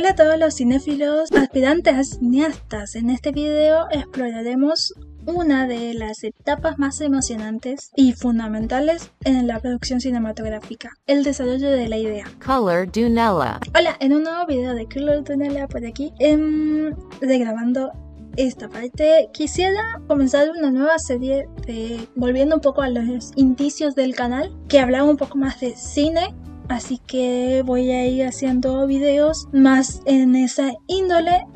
Hola a todos los cinéfilos aspirantes a cineastas. En este video exploraremos una de las etapas más emocionantes y fundamentales en la producción cinematográfica, el desarrollo de la idea. Color Dunella. Hola, en un nuevo video de Color Dunella por aquí, regrabando esta parte. Quisiera comenzar una nueva serie volviendo un poco a los indicios del canal, que hablaba un poco más de cine. Así que voy a ir haciendo videos más en esa índole.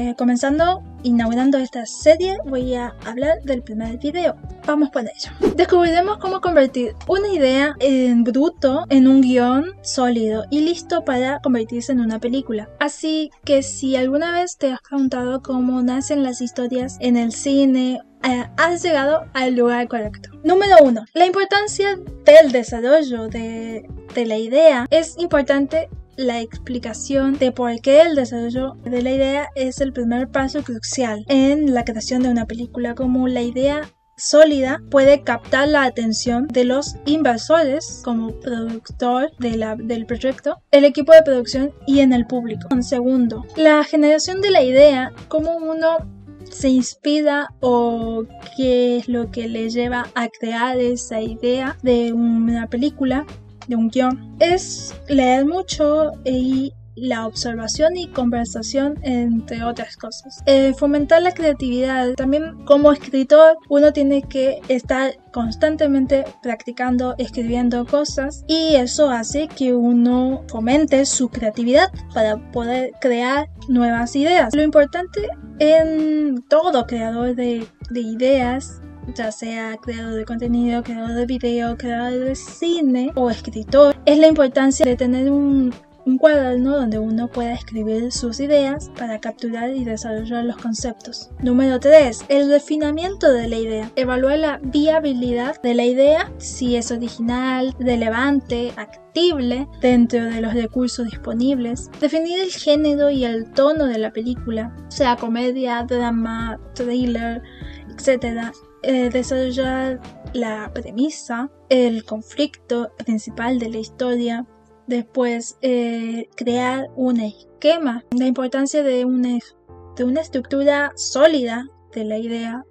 Inaugurando esta serie, voy a hablar del primer video. Vamos por ello. Descubriremos cómo convertir una idea en bruto en un guión sólido y listo para convertirse en una película. Así que si alguna vez te has preguntado cómo nacen las historias en el cine, has llegado al lugar correcto. Número 1. La importancia del desarrollo de la idea. Es importante la explicación de por qué el desarrollo de la idea es el primer paso crucial en la creación de una película. Como la idea sólida puede captar la atención de los inversores como productor del proyecto, el equipo de producción y en el público. Segundo, la generación de la idea, cómo uno se inspira o qué es lo que le lleva a crear esa idea de una película, de un guión. Es leer mucho y la observación y conversación, entre otras cosas. Fomentar la creatividad. También como escritor uno tiene que estar constantemente practicando, escribiendo cosas, y eso hace que uno fomente su creatividad para poder crear nuevas ideas. Lo importante en todo creador de ideas, ya sea creador de contenido, creador de video, creador de cine o escritor, es la importancia de tener un cuaderno donde uno pueda escribir sus ideas para capturar y desarrollar los conceptos. Número 3. El refinamiento de la idea. Evaluar la viabilidad de la idea, si es original, relevante, factible dentro de los recursos disponibles. Definir el género y el tono de la película, sea comedia, drama, thriller, etc. Desarrollar la premisa, el conflicto principal de la historia. Después, crear un esquema. La importancia de una estructura sólida de la idea,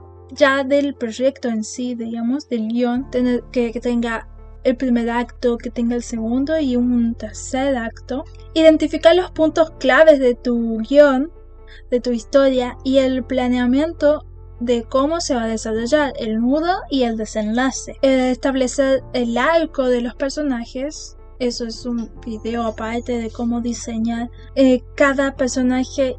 del proyecto en sí, digamos, del guión, que tenga el primer acto, que tenga el segundo y un tercer acto. Identificar los puntos claves de tu guión, de tu historia, y el planeamiento de cómo se va a desarrollar el nudo y el desenlace. Establecer el arco de los personajes. Eso es un video aparte de cómo diseñar cada personaje,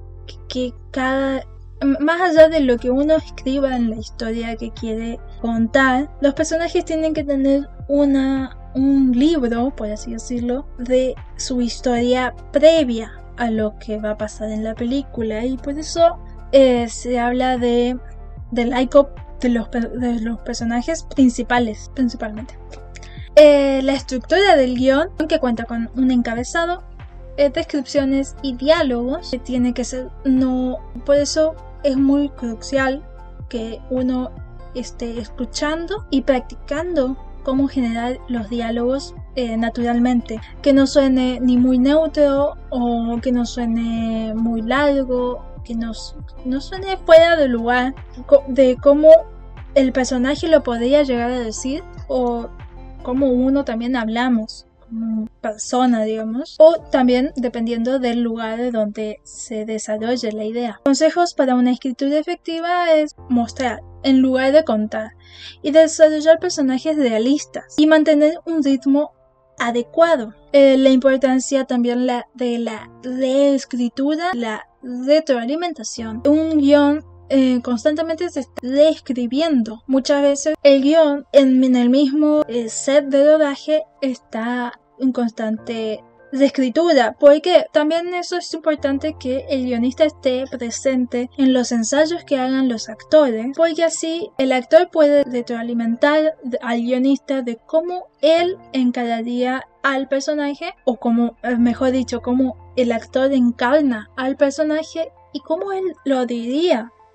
más allá de lo que uno escriba en la historia que quiere contar, los personajes tienen que tener un libro, por así decirlo, de su historia previa a lo que va a pasar en la película, y por eso se habla del arco de los personajes principalmente. La estructura del guión, que cuenta con un encabezado, descripciones y diálogos, que tiene que ser por eso es muy crucial que uno esté escuchando y practicando cómo generar los diálogos naturalmente, que no suene ni muy neutro o que no suene muy largo, que no suene fuera de lugar, de cómo el personaje lo podría llegar a decir, o como uno también hablamos como persona, digamos, o también dependiendo del lugar donde se desarrolle la idea. Consejos para una escritura efectiva es mostrar en lugar de contar, y desarrollar personajes realistas y mantener un ritmo adecuado. La importancia también de la reescritura, la retroalimentación. Un guión constantemente se está reescribiendo. Muchas veces el guión en el mismo set de rodaje está en constante reescritura, porque también eso es importante, que el guionista esté presente en los ensayos que hagan los actores, porque así el actor puede retroalimentar al guionista de cómo él encararía al personaje, o como, mejor dicho, cómo el actor encarna al personaje y cómo él lo diría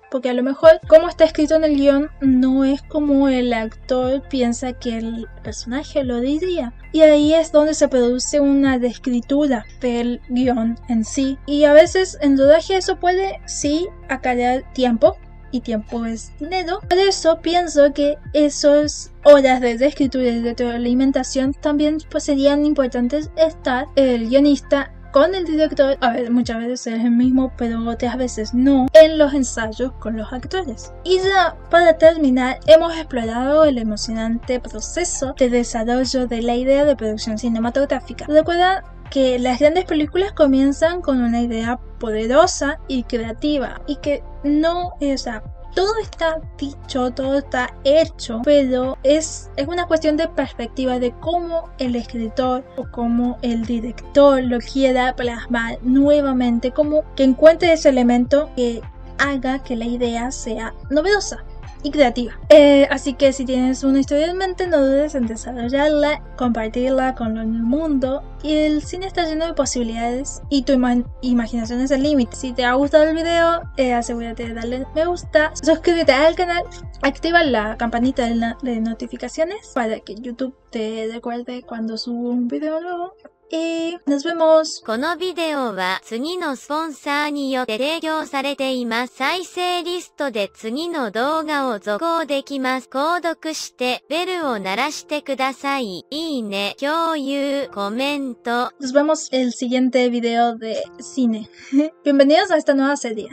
porque a lo mejor como está escrito en el guión no es como el actor piensa que el personaje lo diría. Y ahí es donde se produce una reescritura del guión en sí. Y a veces en rodaje eso puede sí acarrear tiempo. Y tiempo es dinero. Por eso pienso que esas horas de reescritura y de retroalimentación también pues, serían importantes estar el guionista con el director, a ver, muchas veces es el mismo, pero otras veces no, en los ensayos con los actores. Y ya para terminar, hemos explorado el emocionante proceso de desarrollo de la idea de producción cinematográfica. Recuerda que las grandes películas comienzan con una idea poderosa y creativa y que no, o sea, todo está dicho, todo está hecho, pero es una cuestión de perspectiva de cómo el escritor o cómo el director lo quiera plasmar nuevamente, como que encuentre ese elemento que haga que la idea sea novedosa y creativa. Así que si tienes una historia en mente, no dudes en desarrollarla, compartirla con el mundo. Y el cine está lleno de posibilidades y tu imaginación es el límite. Si te ha gustado el video, asegúrate de darle me gusta, suscríbete al canal, activa la campanita de notificaciones para que YouTube te recuerde cuando subo un video nuevo. Y nos vemos. このビデオは次のスポンサーによって提供されています。再生リストで次の動画を続行できます。購読してベルを鳴らしてください。いいね、共有、コメント。 Nos vemos el siguiente video de cine. Bienvenidos a esta nueva serie.